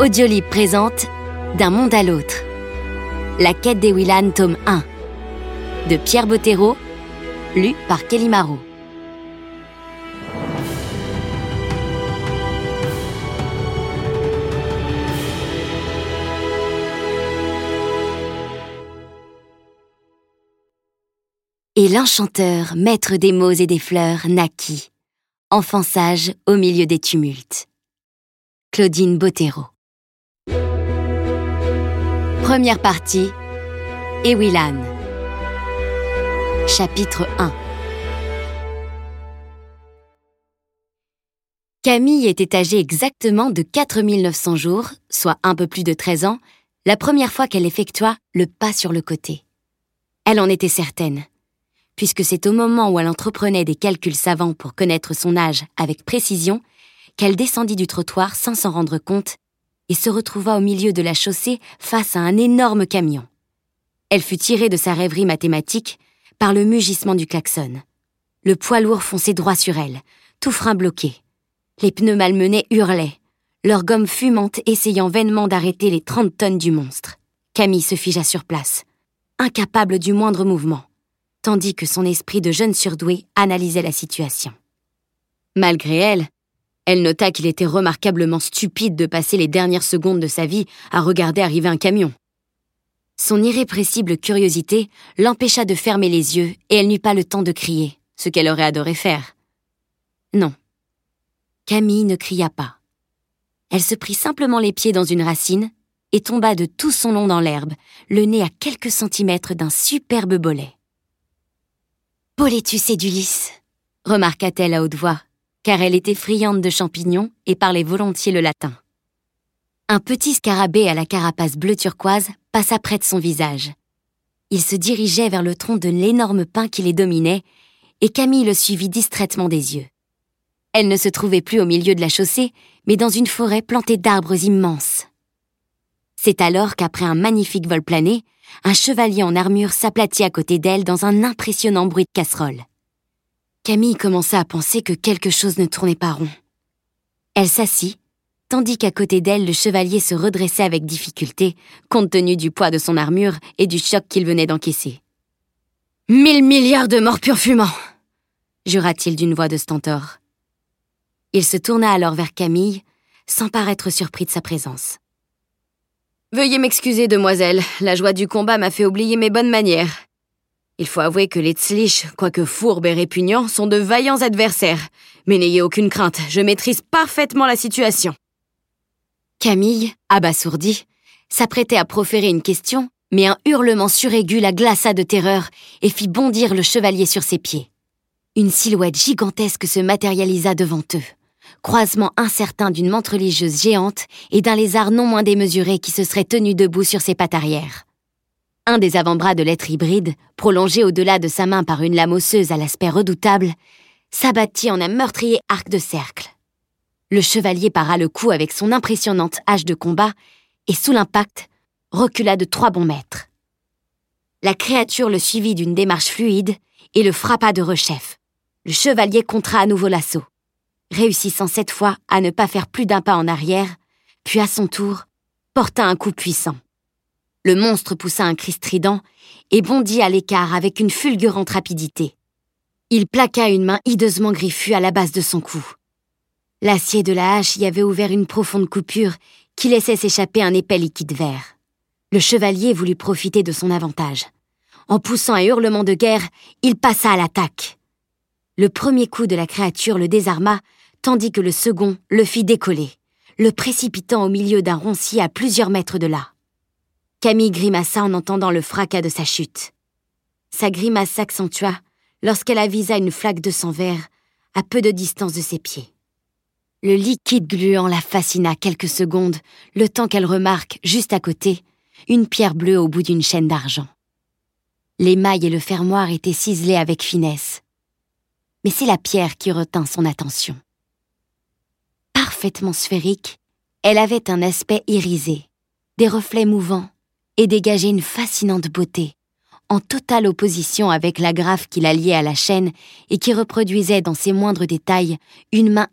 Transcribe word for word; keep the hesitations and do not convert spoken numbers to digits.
Audiolib présente D'un monde à l'autre. La quête des Willan, tome un. De Pierre Bottero, lu par Kelly Marot. Et l'enchanteur, maître des mots et des fleurs, naquit, enfant sage au milieu des tumultes. Claudine Bottero. Première partie, Ewillan. Chapitre un. Camille était âgée exactement de quatre mille neuf cents jours, soit un peu plus de treize ans, la première fois qu'elle effectua le pas sur le côté. Elle en était certaine, puisque c'est au moment où elle entreprenait des calculs savants pour connaître son âge avec précision qu'elle descendit du trottoir sans s'en rendre compte et se retrouva au milieu de la chaussée face à un énorme camion. Elle fut tirée de sa rêverie mathématique par le mugissement du klaxon. Le poids lourd fonçait droit sur elle, tout frein bloqué. Les pneus malmenés hurlaient, leur gomme fumante essayant vainement d'arrêter les trente tonnes du monstre. Camille se figea sur place, incapable du moindre mouvement, tandis que son esprit de jeune surdouée analysait la situation. Malgré elle, elle nota qu'il était remarquablement stupide de passer les dernières secondes de sa vie à regarder arriver un camion. Son irrépressible curiosité l'empêcha de fermer les yeux et elle n'eut pas le temps de crier, ce qu'elle aurait adoré faire. Non, Camille ne cria pas. Elle se prit simplement les pieds dans une racine et tomba de tout son long dans l'herbe, le nez à quelques centimètres d'un superbe bolet. « Boletus edulis » remarqua-t-elle à haute voix, car elle était friande de champignons et parlait volontiers le latin. Un petit scarabée à la carapace bleu turquoise passa près de son visage. Il se dirigeait vers le tronc de l'énorme pin qui les dominait, et Camille le suivit distraitement des yeux. Elle ne se trouvait plus au milieu de la chaussée, mais dans une forêt plantée d'arbres immenses. C'est alors qu'après un magnifique vol plané, un chevalier en armure s'aplatit à côté d'elle dans un impressionnant bruit de casserole. Camille commença à penser que quelque chose ne tournait pas rond. Elle s'assit, tandis qu'à côté d'elle, le chevalier se redressait avec difficulté, compte tenu du poids de son armure et du choc qu'il venait d'encaisser. « Mille milliards de morpions fumants !» jura-t-il d'une voix de stentor. Il se tourna alors vers Camille, sans paraître surpris de sa présence. « Veuillez m'excuser, demoiselle, la joie du combat m'a fait oublier mes bonnes manières. Il faut avouer que les Tzlich, quoique fourbes et répugnants, sont de vaillants adversaires. Mais n'ayez aucune crainte, je maîtrise parfaitement la situation. » Camille, abasourdie, s'apprêtait à proférer une question, mais un hurlement suraigu la glaça de terreur et fit bondir le chevalier sur ses pieds. Une silhouette gigantesque se matérialisa devant eux, croisement incertain d'une menthe religieuse géante et d'un lézard non moins démesuré qui se serait tenu debout sur ses pattes arrière. Un des avant-bras de l'être hybride, prolongé au-delà de sa main par une lame osseuse à l'aspect redoutable, s'abattit en un meurtrier arc de cercle. Le chevalier para le coup avec son impressionnante hache de combat et, sous l'impact, recula de trois bons mètres. La créature le suivit d'une démarche fluide et le frappa de rechef. Le chevalier contra à nouveau l'assaut, réussissant cette fois à ne pas faire plus d'un pas en arrière, puis à son tour, porta un coup puissant. Le monstre poussa un cri strident et bondit à l'écart avec une fulgurante rapidité. Il plaqua une main hideusement griffue à la base de son cou. L'acier de la hache y avait ouvert une profonde coupure qui laissait s'échapper un épais liquide vert. Le chevalier voulut profiter de son avantage. En poussant un hurlement de guerre, il passa à l'attaque. Le premier coup de la créature le désarma, tandis que le second le fit décoller, le précipitant au milieu d'un roncier à plusieurs mètres de là. Camille grimaça en entendant le fracas de sa chute. Sa grimace s'accentua lorsqu'elle avisa une flaque de sang vert à peu de distance de ses pieds. Le liquide gluant la fascina quelques secondes, le temps qu'elle remarque, juste à côté, une pierre bleue au bout d'une chaîne d'argent. L'émail et le fermoir étaient ciselés avec finesse. Mais c'est la pierre qui retint son attention. Parfaitement sphérique, elle avait un aspect irisé, des reflets mouvants, et dégageait une fascinante beauté, en totale opposition avec l'agrafe qui la liait à la chaîne et qui reproduisait dans ses moindres détails une main